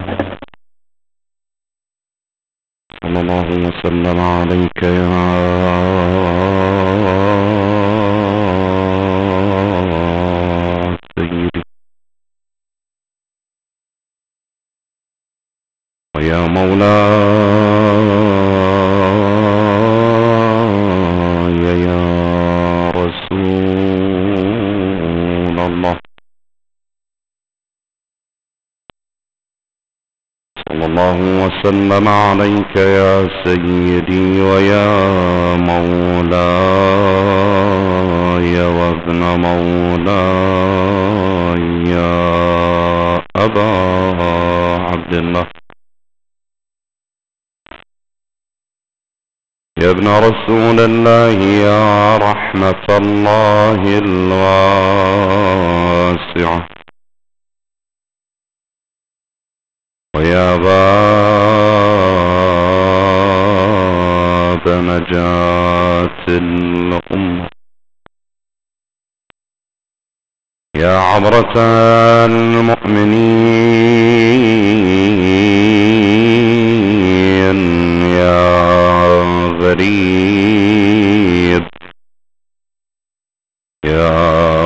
صلى الله وسلم عليك يا سيدي ويا مولاي يا رسول الله. صلى الله وسلم عليك يا سيدي ويا مولاي وابن مولاي يا أبا عبد الله، يا ابن رسول الله يا رحمة الله الواسعة، ويا باب نجاة الأمة، يا عبرة المؤمنين، يا غريب، يا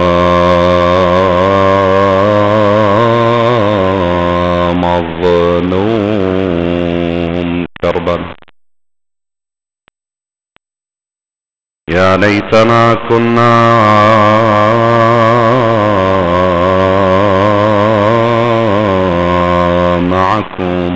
مظلوم كربلاء، يا ليتنا كنا معكم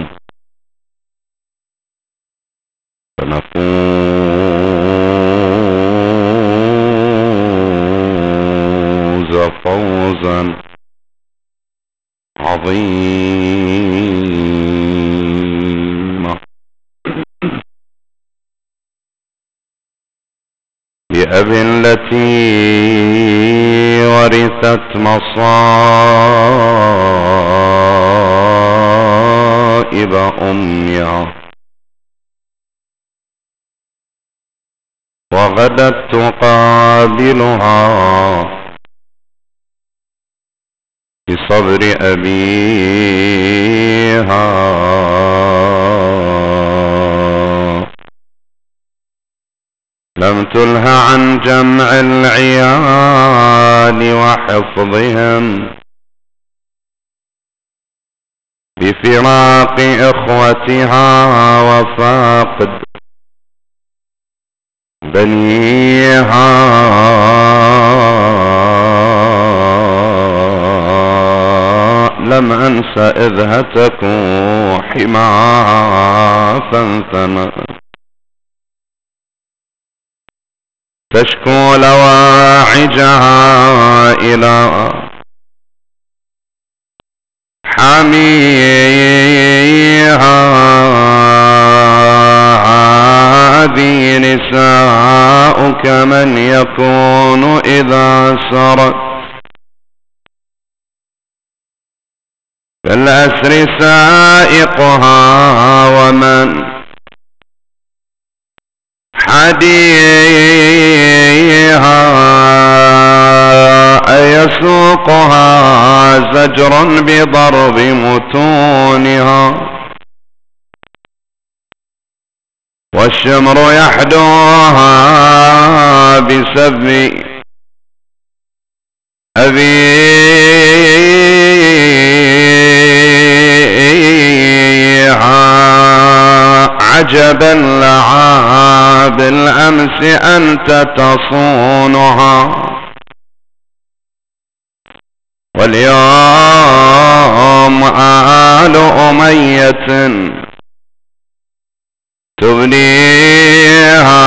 فنفوز فوزا عظيما. بأبي التي ورثت مصائب أمها وغدت تقابلها بصبر أبيها، لم تله عن جمع العيال وحفظهم بفراق إخوتها وفاقد بنيها، لم أنس إذ هتكوا حماها فانثنى تشكو لواعجها إلى حميها. هذه نساؤك من يكون إذا سرت كالأسر سائقها، ومن حديها أيسوقها زجرا بضرب متونها، والشمر يحدوها بسب أبيها. عجبا لها بالأمس أنت تصونها، واليوم آل أمية تبنيها.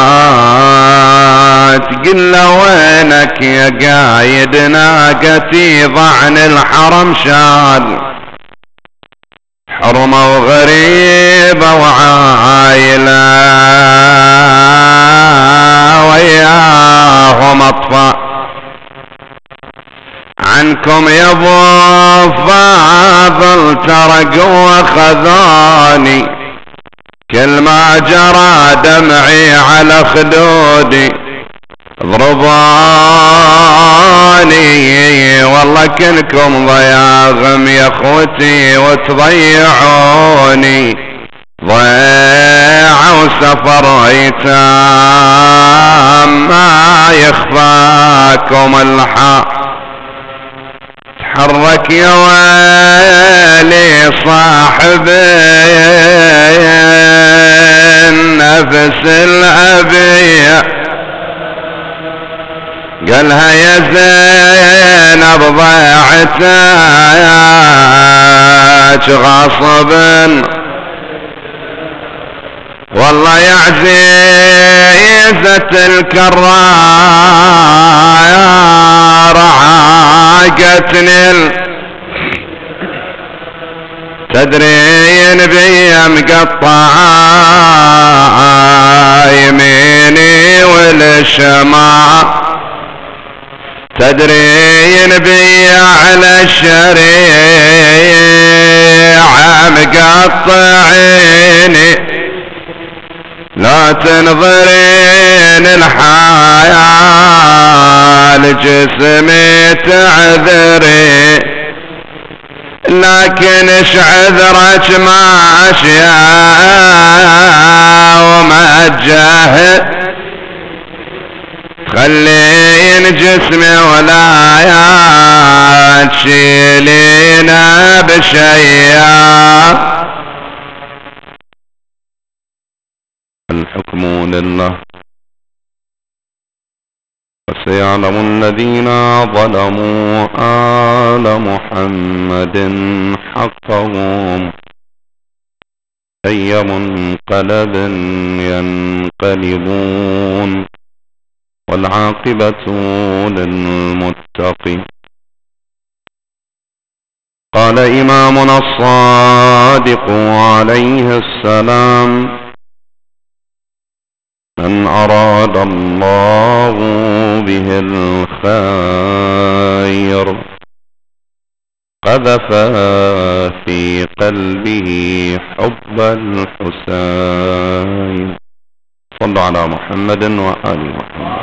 تقل وينك يا قايد ناقتي ضعن الحرم شال، حرمة وغريبة وعايلة وياهم أطفال، عنكم يا ابو فاضل ترقوا وخذوني، كل ما جرى دمعي على خدودي ضرباني والله كنكم ضياغم يا اخوتي وتضيعوني، ضيع وسفر ايتام ما يخفاكم الحال، تحرك يا ويلي صاحب النفس الأبي، قالها يا زينب ضيعتك غصبا، والله يا عزيزة الكرار عاقتني، تدرين بي مقطعة يميني والشمال، تدرين بي على الشريعة مقطعيني، لا تنظرين الحياة لجسمي تعذري، لكن ايش عذرك ماشية وما تجاهد، تخلين جسمي ولا تشيلينا بشيء، الحكم لله وسيعلم الذين ظلموا آل محمد حقهم أي منقلب ينقلبون، والعاقبة للمتقين. قال إمامنا الصادق عليه السلام: من أراد الله به الخير قذف في قلبه حب الحسين. صلوا على محمد وآل محمد.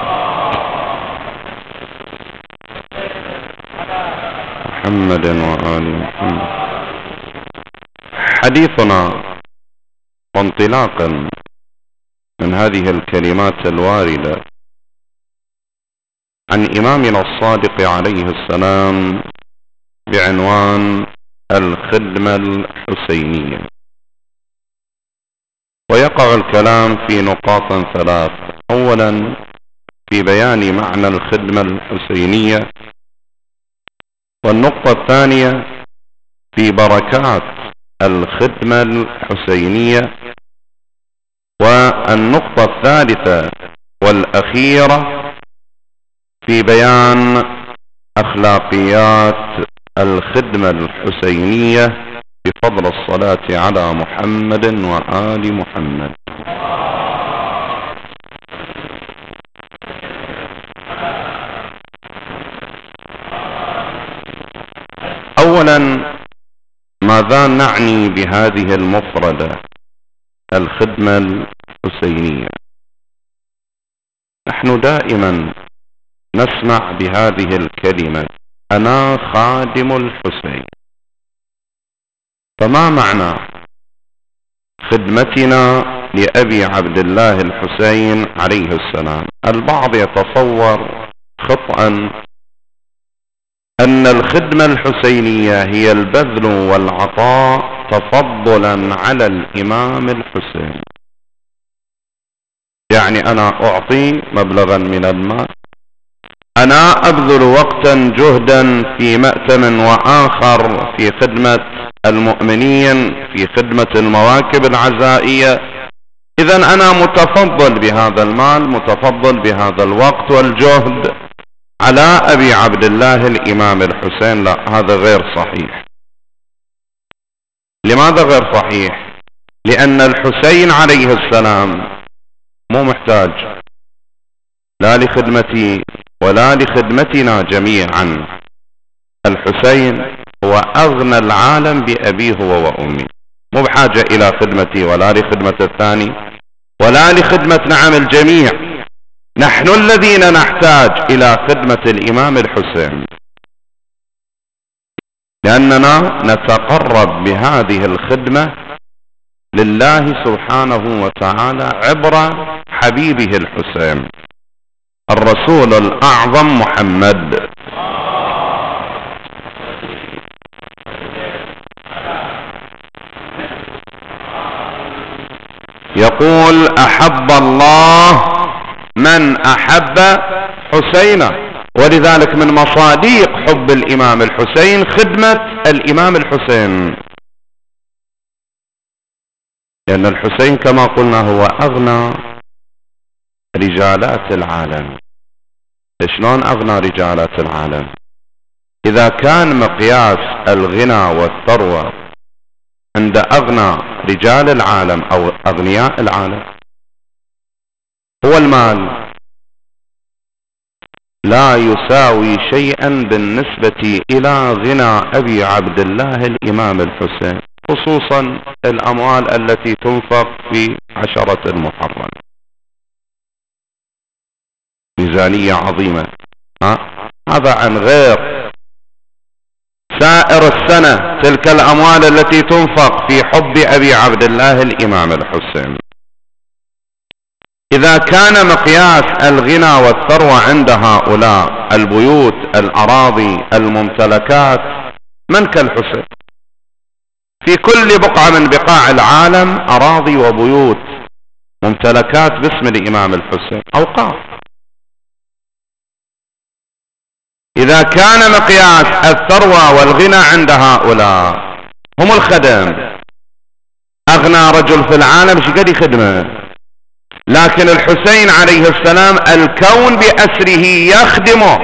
محمد وآل محمد. حديثنا وانطلاقا من هذه الكلمات الواردة عن إمامنا الصادق عليه السلام بعنوان الخدمة الحسينية، ويقع الكلام في نقاط ثلاث: أولا في بيان معنى الخدمة الحسينية، والنقطة الثانية في بركات الخدمة الحسينية، والنقطة الثالثة والأخيرة في بيان أخلاقيات الخدمة الحسينية بفضل الصلاة على محمد وآل محمد. أولا، ماذا نعني بهذه المفردة الخدمة الحسينية؟ نحن دائما نسمع بهذه الكلمة: أنا خادم الحسين. فما معنى خدمتنا لأبي عبد الله الحسين عليه السلام؟ البعض يتصور خطأ أن الخدمة الحسينية هي البذل والعطاء تفضلا على الإمام الحسين، يعني أنا أعطي مبلغا من المال، أنا أبذل وقتا جهدا في مأتم وآخر في خدمة المؤمنين، في خدمة المواكب العزائية، إذن أنا متفضل بهذا المال، متفضل بهذا الوقت والجهد على أبي عبد الله الإمام الحسين. لا، هذا غير صحيح. لماذا غير صحيح؟ لأن الحسين عليه السلام مو محتاج لا لخدمتي ولا لخدمتنا جميعا. الحسين هو أغنى العالم بأبيه هو وأمي، مو بحاجة إلى خدمتي ولا لخدمة الثاني ولا لخدمة الجميع. نحن الذين نحتاج إلى خدمة الإمام الحسين، لأننا نتقرب بهذه الخدمة لله سبحانه وتعالى عبر حبيبه الحسين الرسول الأعظم محمد. يقول أحب الله من أحب حسينا، ولذلك من مصادق حب الإمام الحسين خدمة الإمام الحسين، لأن الحسين كما قلنا هو أغنى رجالات العالم. شلون أغنى رجالات العالم؟ إذا كان مقياس الغنى والثروة عند أغنى رجال العالم أو أغنياء العالم هو المال، لا يساوي شيئا بالنسبة إلى غنى أبي عبد الله الإمام الحسين، خصوصا الأموال التي تنفق في عشرة المحرم، ميزانية عظيمة. هذا عن غير سائر السنة تلك الأموال التي تنفق في حب أبي عبد الله الإمام الحسين. إذا كان مقياس الغنى والثروة عند هؤلاء البيوت، الأراضي، الممتلكات، من كالحسين؟ في كل بقعة من بقاع العالم أراضي وبيوت ممتلكات باسم الإمام الحسين، أوقاف. إذا كان مقياس الثروة والغنى عند هؤلاء هم الخدم، أغنى رجل في العالم ايش قد يخدمه؟ لكن الحسين عليه السلام الكون بأسره يخدمه،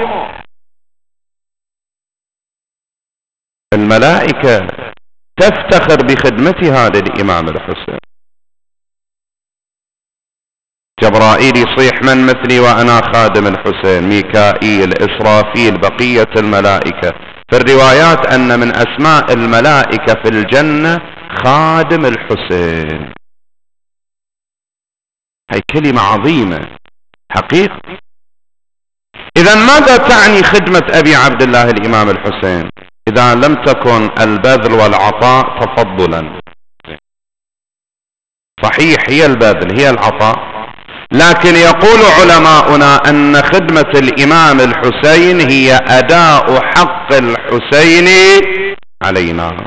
الملائكة تفتخر بخدمتها للإمام الحسين. جبرائيل يصيح من مثلي وأنا خادم الحسين، ميكائيل، إسرافيل، بقية الملائكة. في الروايات أن من أسماء الملائكة في الجنة خادم الحسين. هي كلمة عظيمة حقيقة. إذا ماذا تعني خدمة أبي عبد الله الإمام الحسين إذا لم تكن البذل والعطاء تفضلا؟ صحيح هي البذل هي العطاء، لكن يقول علماؤنا أن خدمة الإمام الحسين هي أداء حق الحسين علينا.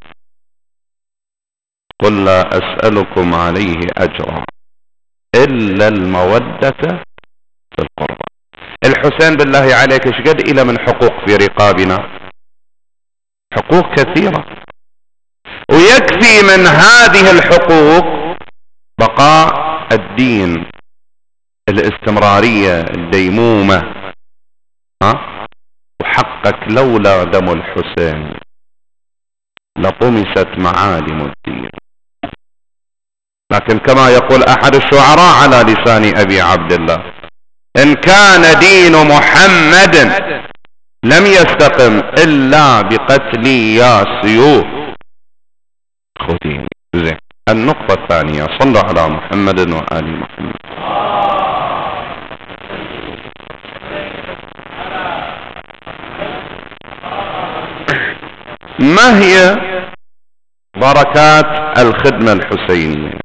قل لا أسألكم عليه أجرا إلا المودة في القربى. الحسين بالله عليك ايش قد إلى من حقوق في رقابنا؟ حقوق كثيرة، ويكفي من هذه الحقوق بقاء الدين، الاستمرارية، الديمومة. وحقك لولا دم الحسين لطمست معالم الدين. لكن كما يقول أحد الشعراء على لسان أبي عبد الله: إن كان دين محمد لم يستقم إلا بقتلي يا سيوف خذيني. زين، النقطة الثانية، صلوا على محمد وآل محمد. ما هي بركات الخدمة الحسينية؟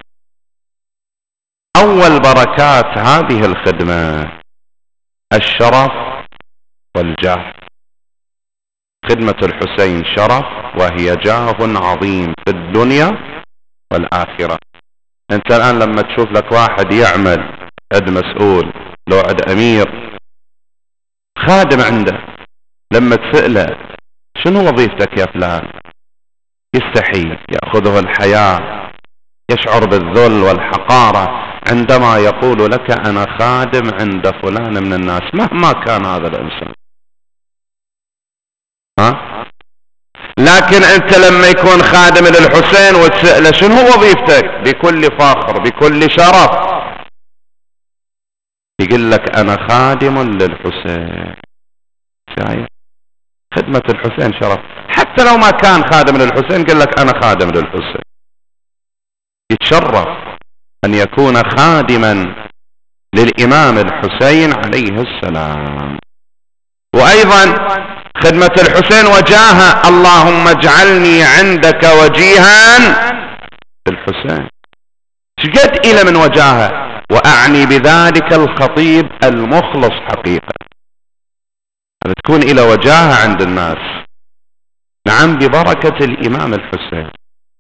أول بركات هذه الخدمة الشرف والجاه. خدمة الحسين شرف وهي جاه عظيم في الدنيا والآخرة. أنت الآن لما تشوف لك واحد يعمل عند مسؤول، لو عند أمير، خادم عنده، لما تسأله شنو وظيفتك يا فلان؟ يستحي، يأخذه الحياة، يشعر بالذل والحقارة عندما يقول لك أنا خادم عند فلان من الناس مهما كان هذا الإنسان. لكن أنت لما يكون خادم للحسين وتسأله شنو وظيفتك، بكل فخر بكل شرف يقول لك أنا خادم للحسين. شايف خدمة الحسين شرف، حتى لو ما كان خادم للحسين قال لك أنا خادم للحسين. يتشرف أن يكون خادما للإمام الحسين عليه السلام. وأيضا خدمة الحسين وجاهة، اللهم اجعلني عندك وجيها الحسين، شقد إلى من وجاهة، وأعني بذلك الخطيب المخلص حقيقة، أن تكون إلى وجاهة عند الناس. نعم، ببركة الإمام الحسين.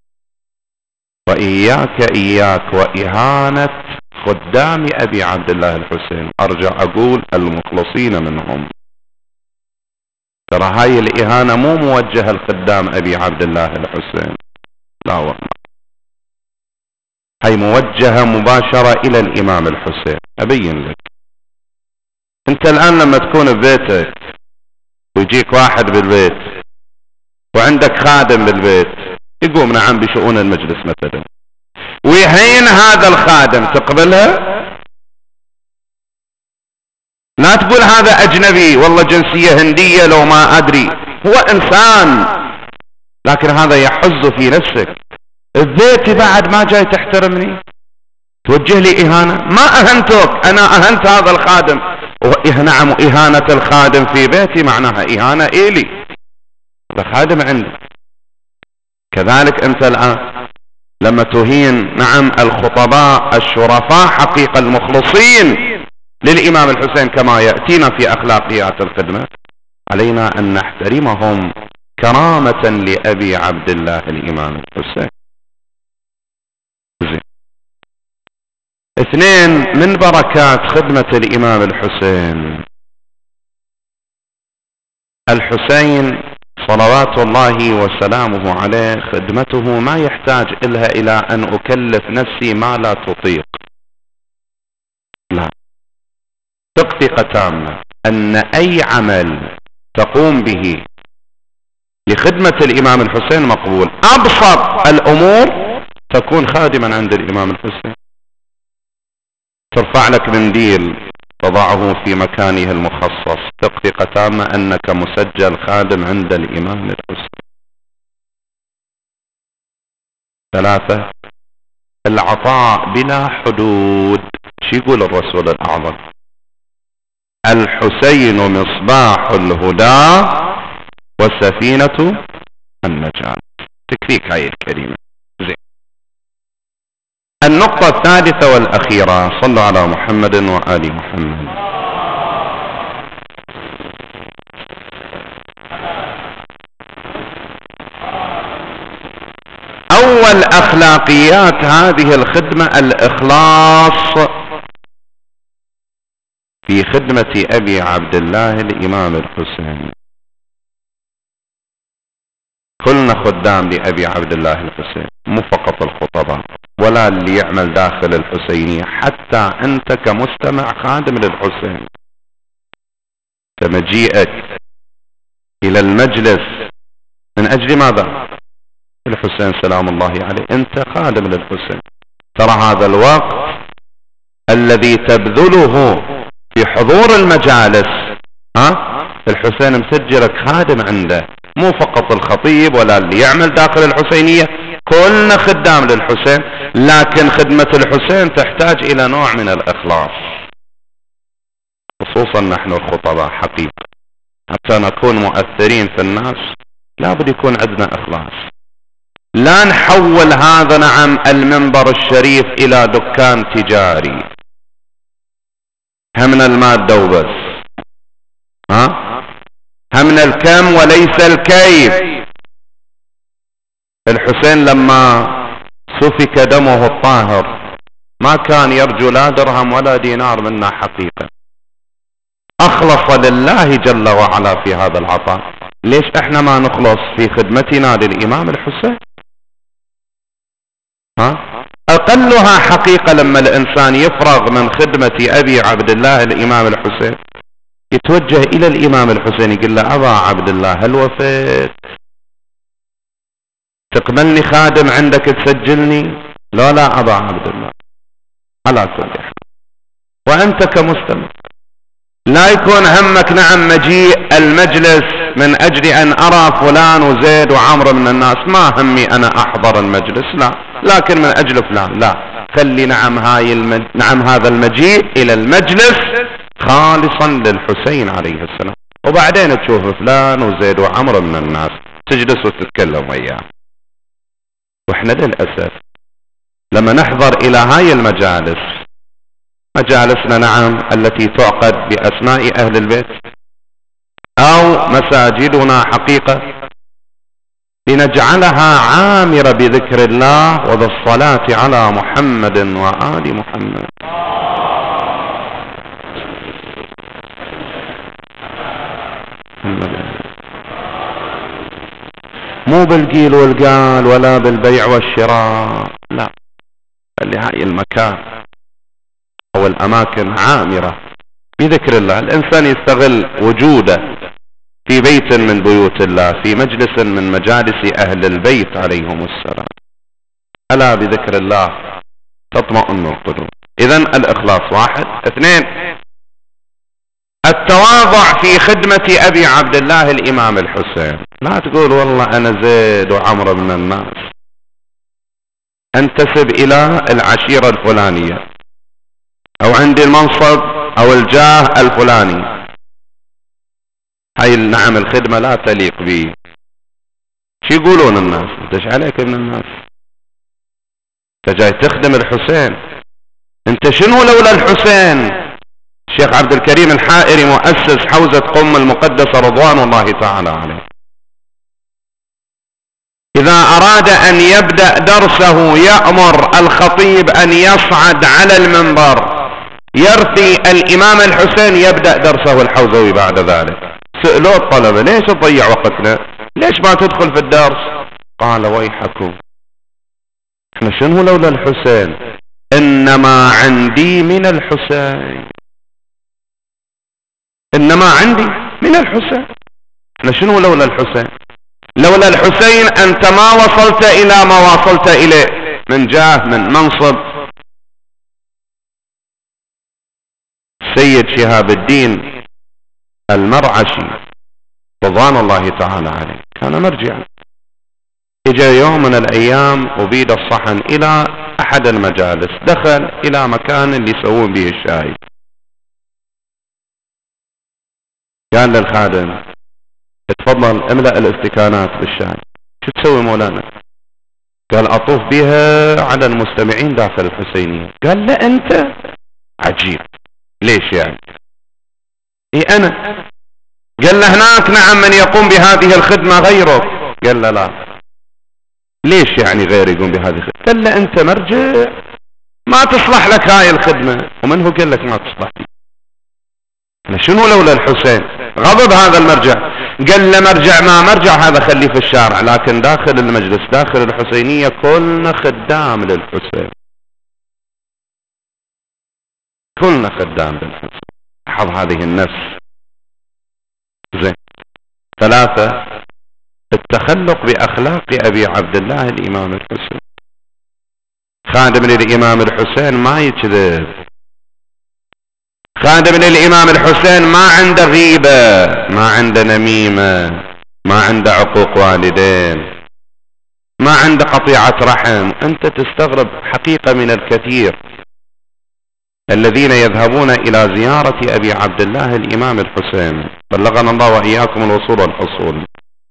وإياك وإهانة خدام أبي عبد الله الحسين، أرجع أقول المخلصين منهم. ترى هاي الإهانة مو موجهة لخدام أبي عبد الله الحسين، لا والله، هاي موجهة مباشرة إلى الإمام الحسين. أبين لك، أنت الآن لما تكون ببيتك ويجيك واحد بالبيت وعندك خادم بالبيت يقوم نعم بشؤون المجلس مثلا ويهين هذا الخادم، تقبلها؟ لا تقول هذا أجنبي والله جنسية هندية لو ما أدري، هو إنسان، لكن هذا يحز في نفسك. البيت بعد ما جاي تحترمني توجه لي إهانة، ما أهنتك، أنا أهنت هذا الخادم. نعم، إهانة الخادم في بيتي معناها إهانة إلي، هذا خادم عندي. كذلك أنت الآن لما تهين نعم الخطباء الشرفاء حقيقة المخلصين للإمام الحسين كما يأتينا في أخلاقيات الخدمة، علينا أن نحترمهم كرامة لأبي عبد الله الإمام الحسين. اثنين من بركات خدمة الإمام الحسين صلوات الله وسلامه عليه، خدمته ما يحتاج إلى أن أكلف نفسي ما لا تطيق، لا، ثقة تامة أن أي عمل تقوم به لخدمة الإمام الحسين مقبول. أبسط الأمور تكون خادما عند الإمام الحسين، ترفع لك منديل تضعه في مكانه المخصص، ثقة تامة أنك مسجل خادم عند الإمام الحسين. ثلاثة، العطاء بلا حدود. شو يقول الرسول الأعظم؟ الحسين مصباح الهدى وسفينة النجاة. تكفيك هاي الكلمة. زين. النقطة الثالثة والأخيرة، صلوا على محمد وآل محمد. أول أخلاقيات هذه الخدمة الإخلاص في خدمة أبي عبد الله الإمام الحسين. كلنا خدام لأبي عبد الله الحسين، مو فقط الخطباء ولا اللي يعمل داخل الحسينية، حتى أنت كمستمع خادم للحسين. كمجيئك إلى المجلس من أجل ماذا؟ الحسين سلام الله عليه، أنت خادم للحسين. ترى هذا الوقت الذي تبذله في حضور المجالس، الحسين مسجلك خادم عنده، مو فقط الخطيب ولا اللي يعمل داخل الحسينية، كلنا خدام للحسين، لكن خدمة الحسين تحتاج إلى نوع من الإخلاص، خصوصا نحن الخطباء حقيقة، حتى نكون مؤثرين في الناس لابد يكون عندنا إخلاص. لا نحول هذا نعم المنبر الشريف إلى دكان تجاري، همنا المادة وبس، همنا الكم وليس الكيف. الحسين لما سفك دمه الطاهر ما كان يرجو لا درهم ولا دينار منا حقيقة، أخلص لله جل وعلا في هذا العطاء. ليش احنا ما نخلص في خدمتنا للإمام الحسين؟ أقلها حقيقة لما الإنسان يفرغ من خدمة أبي عبد الله الإمام الحسين يتوجه إلى الإمام الحسين يقول له أبا عبد الله هل وفيت؟ تقبلني خادم عندك تسجلني؟ لا أبا عبد الله، على كل حال. وأنت كمستمع لا يكون همك نعم مجيء المجلس من أجل أن أرى فلان وزيد وعمر من الناس، ما همي أنا أحضر المجلس، لا، لكن من أجل فلان، لا. خلي نعم هذا المجيء إلى المجلس خالصا للحسين عليه السلام، وبعدين تشوف فلان وزيد وعمر من الناس تجلس وتتكلم وياه. وإحنا للأسف لما نحضر إلى هاي المجالس، مجالسنا نعم التي تعقد بأسماء أهل البيت أو مساجدنا حقيقة، لنجعلها عامرة بذكر الله وبالصلاة على محمد وآل محمد. مو بالقيل والقال ولا بالبيع والشراء، لا، اللي هاي المكان أو الأماكن عامرة بذكر الله. الإنسان يستغل وجوده في بيت من بيوت الله، في مجلس من مجالس أهل البيت عليهم السلام، ألا بذكر الله تطمئن القلوب. إذن الإخلاص 1. 2 التواضع في خدمة أبي عبد الله الإمام الحسين. لا تقول والله أنا زيد وعمر من الناس، أنتسب إلى العشيرة الفلانية أو عندي المنصب أو الجاه الفلاني، هاي نعم الخدمة لا تليق بي. شو يقولون الناس؟ انت ايش عليك من الناس؟ انت جاي تخدم الحسين، انت شنو لولا الحسين؟ الشيخ عبد الكريم الحائري مؤسس حوزة قم المقدسة رضوان الله تعالى عليه، إذا أراد أن يبدأ درسه يأمر الخطيب أن يصعد على المنبر يرثي الإمام الحسين، يبدأ درسه الحوزوي بعد ذلك. سألوا الطلبة ليش تضيع وقتنا؟ ليش ما تدخل في الدرس؟ قال ويحكم، احنا شنو لولا الحسين؟ إنما عندي من الحسين، إنما عندي من الحسين. احنا شنو لولا الحسين؟ لولا الحسين أنت ما وصلت إلى ما وصلت إليه من جاه من منصب. سيد شهاب الدين المرعشي رضوان الله تعالى عليه كان مرجعا، اجى يوم من الأيام وبيد الصحن إلى أحد المجالس، دخل إلى مكان اللي يسوون به الشاي، قال للخادم اتفضل املأ الاستكانات بالشاي. شو تسوي مولانا؟ قال اطوف بها على المستمعين داخل الحسينية. قال لا انت؟ عجيب، ليش يعني؟ اي انا. قال له هناك نعم من يقوم بهذه الخدمة غيرك. قال له لا. ليش يعني غير يقوم بهذه الخدمة؟ قال له انت مرجع ما تصلح لك هاي الخدمة. ومن هو قال لك ما تصلح لي؟ شنو لولا الحسين؟ غضب هذا المرجع، قال له مرجع ما مرجع هذا خليه في الشارع، لكن داخل المجلس داخل الحسينية كلنا خدام للحسين، كلنا خدام للحسين. لاحظ هذه النفس. زين. 3 التخلق بأخلاق أبي عبد الله الإمام الحسين. خادم للإمام الحسين ما يكذب، خادم للإمام الحسين ما عنده غيبة، ما عنده نميمة، ما عنده عقوق والدين، ما عنده قطيعة رحم. أنت تستغرب حقيقة من الكثير الذين يذهبون إلى زيارة أبي عبد الله الإمام الحسين، بلغنا الله وإياكم الوصول والحصول.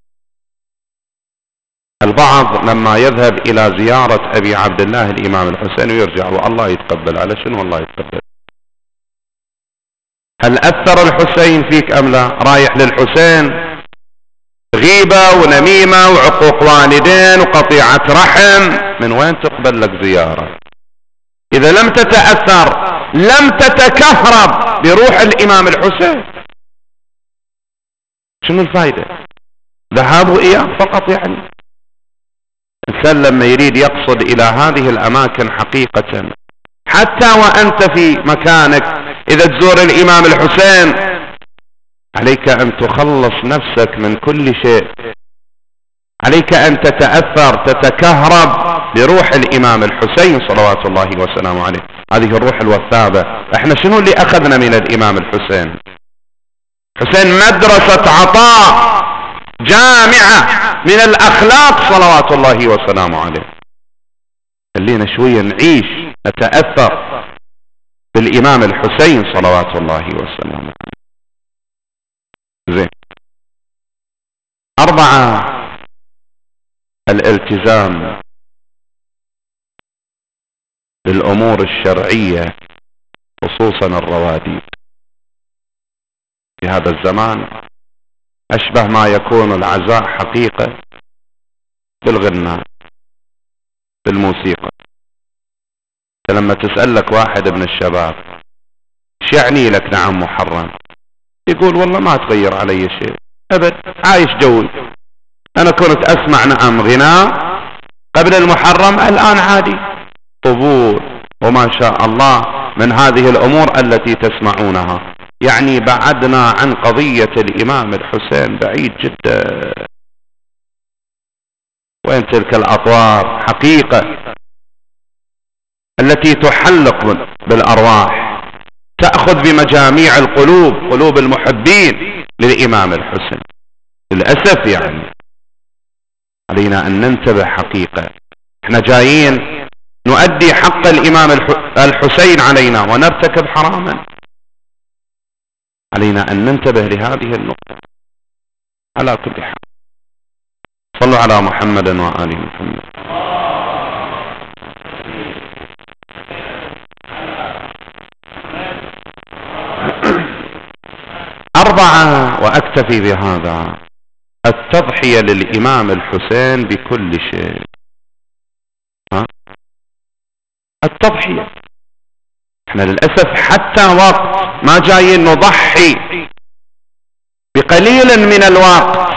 البعض لما يذهب إلى زيارة أبي عبد الله الإمام الحسين ويرجع والله يتقبل، على شنو والله يتقبل؟ هل أثر الحسين فيك أم لا؟ رايح للحسين غيبة ونميمة وعقوق والدين وقطيعة رحم، من وين تقبل لك زيارة؟ إذا لم تتأثر لم تتكهرب بروح الإمام الحسين، شنو الفائدة؟ ذهاب وإياب فقط. يعني الإنسان لما يريد يقصد إلى هذه الأماكن حقيقة، حتى وأنت في مكانك إذا تزور الإمام الحسين عليك أن تخلص نفسك من كل شيء، عليك أن تتأثر تتكهرب بروح الإمام الحسين صلوات الله وسلامه عليه، هذه الروح الوثابة. احنا شنو اللي أخذنا من الإمام الحسين؟ حسين مدرسة عطاء جامعة من الأخلاق صلوات الله وسلامه عليه. خلينا شوية نعيش نتأثر بالإمام الحسين صلوات الله وسلامه. زين. 4 الالتزام بالأمور الشرعية خصوصا الرواتب. في هذا الزمان أشبه ما يكون العزاء حقيقة بالغناء بالموسيقى. فلما تسألك واحد من الشباب ايش يعني لك نعم محرم، يقول والله ما تغير علي شيء أبد، عايش جوي. أنا كنت أسمع نعم غناء قبل المحرم، الآن عادي طبول وما شاء الله من هذه الأمور التي تسمعونها. يعني بعدنا عن قضية الإمام الحسين بعيد جدا. وين تلك الأطوار حقيقة التي تحلق بالأرواح، تأخذ بمجاميع القلوب، قلوب المحبين للإمام الحسين. للأسف يعني علينا أن ننتبه حقيقة. احنا جايين نؤدي حق الإمام الحسين علينا ونرتكب حراما. علينا أن ننتبه لهذه النقطة على كل حال. صلوا على محمد وآل محمد. 4 وأكتفي بهذا، التضحية للإمام الحسين بكل شيء. التضحية. احنا للأسف حتى وقت ما جايين نضحي بقليل من الوقت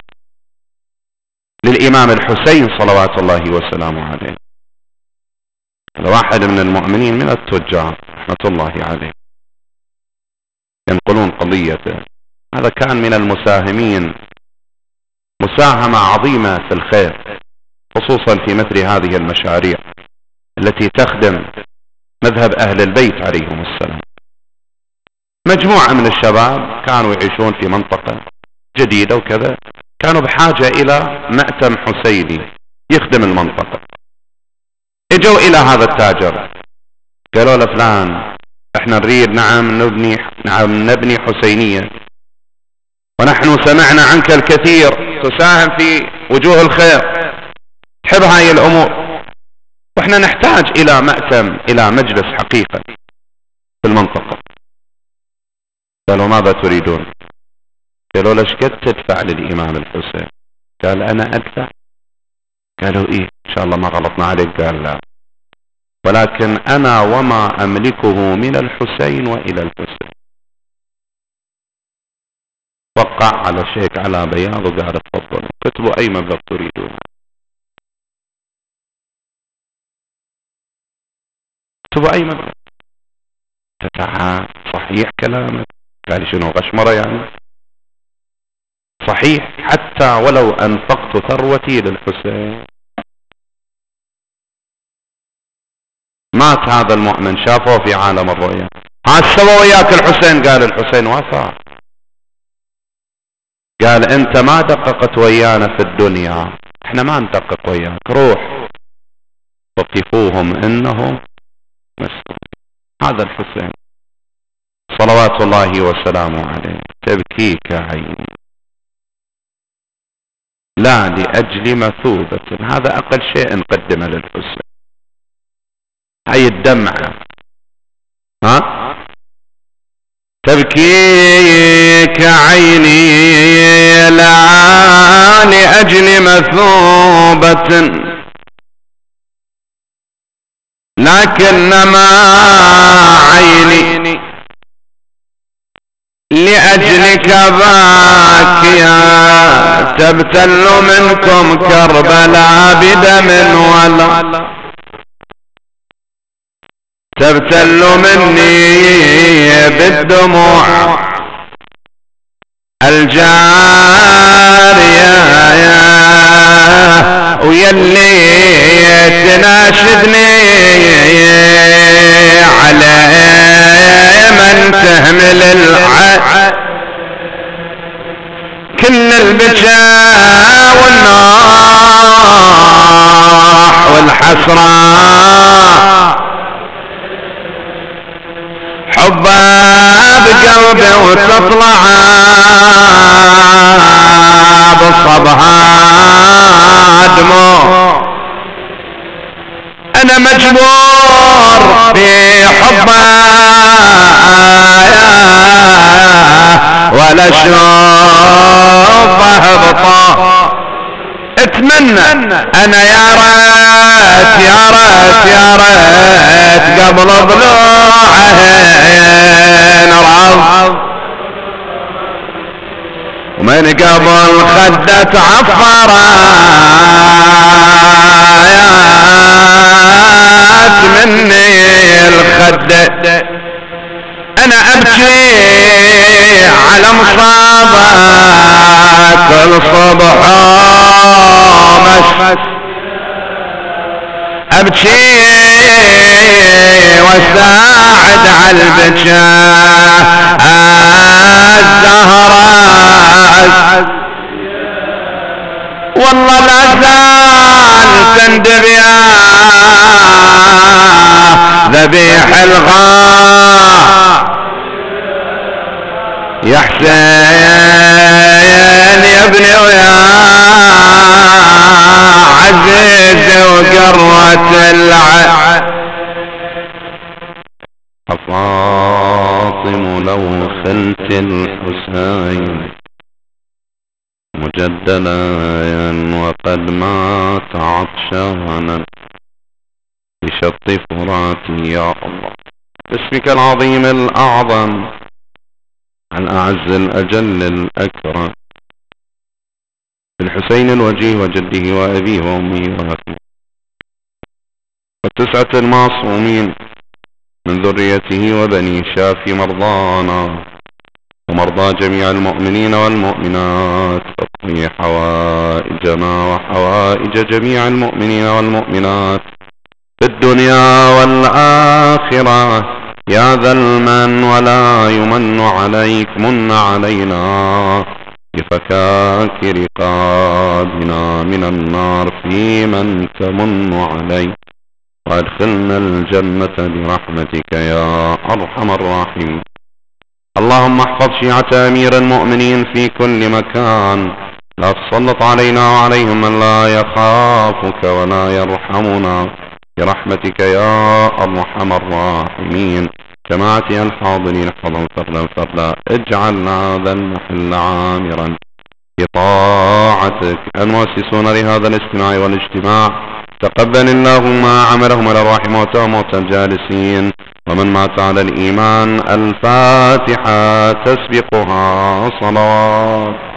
للإمام الحسين صلوات الله وسلامه عليه. واحد من المؤمنين من التجار رحمة الله عليه ينقلون قضيته. هذا كان من المساهمين مساهمة عظيمة في الخير، خصوصا في مثل هذه المشاريع التي تخدم مذهب أهل البيت عليهم السلام. مجموعة من الشباب كانوا يعيشون في منطقة جديدة وكذا، كانوا بحاجة إلى مأتم حسيني يخدم المنطقة. اجوا إلى هذا التاجر قالوا له فلان احنا نريد نبني حسينية، ونحن سمعنا عنك الكثير تساهم في وجوه الخير، تحب هاي الأمور، واحنا نحتاج إلى مأتم إلى مجلس حقيقة في المنطقة. قالوا ماذا تريدون؟ قالوا ليش قد تدفع للإمام الحسين؟ قال أنا أدفع. قالوا إيه إن شاء الله ما غلطنا عليك؟ قال لا، ولكن أنا وما أملكه من الحسين وإلى الحسين. وقع على شيك على بياض وقال تفضلوا كتبوا أي مبلغ تريدون، كتبوا أي مبلغ. صحيح كلامك؟ قال شنو غشمرة يعني؟ صحيح حتى ولو أنفقت ثروتي للحسين. مات هذا المؤمن، شافه في عالم الرؤيا. ها سوى وياك الحسين؟ قال الحسين وافى. قال انت ما دققت ويانا في الدنيا، احنا ما ندقق وياك، روح وقفوهم انهم مسؤولون. هذا الحسين صلوات الله وسلامه عليه تبكيك عيني لا لأجل مثوبة، هذا أقل شيء نقدمه للحسين. هاي الدمعة تبكيك عيني لا لأجل مثوبة، لكنما عيني لأجلك باكيا، تبتل منكم كربلاء بدم ولا تبتل مني بالدموع الجارية، ويلي تناشدني على من تهمل كل البكاء والناح والحسرة حبها بقلبي وتطلع بصبها دموع. انا مجبور في حبها ولا اشوفها بطا. اتمنى انا يا ريت يا ريت يا ريت قبل ضلوعهن رض، ومن قبل خدت عفرات مني الخدة. انا ابكي على مصابة كل صبح ومس، ابكي واساعد على البكاء الزهراء. والله لا زال تندب يا ذبيح الغار يا حسين يا ابني ويا عزيز وقرة العين. فاطم لو خلت الحسين مجدلا وقد مات عطشانا بشط فراتي يا الله، باسمك العظيم الأعظم الأعز الأجل الأكرم، الحسين الوجيه وجده وأبيه وأمه وأخيه والتسعة المعصومين من ذريته وبني شافي مرضانا ومرضى جميع المؤمنين والمؤمنات، واقضي حوائجنا وحوائج جميع المؤمنين والمؤمنات في الدنيا والآخرة يا ذا المن ولا يمن عليك. من علينا بفكاك رقابنا من النار في من تمن عليه، وادخلنا الجنة برحمتك يا أرحم الراحمين. اللهم احفظ شيعة أمير المؤمنين في كل مكان، لا تسلط علينا وعليهم من لا يخافك ولا يرحمنا برحمتك يا أرحم الراحمين. جماعتي الحاضرين احفظهم فردا فردا، اجعل هذا المحل عامرا بطاعتك. المؤسسون لهذا الاجتماع والاجتماع تقبل اللهم عملهم على الراحم وموتى الجالسين، ومن مات على الإيمان. الفاتحة تسبقها صلوات.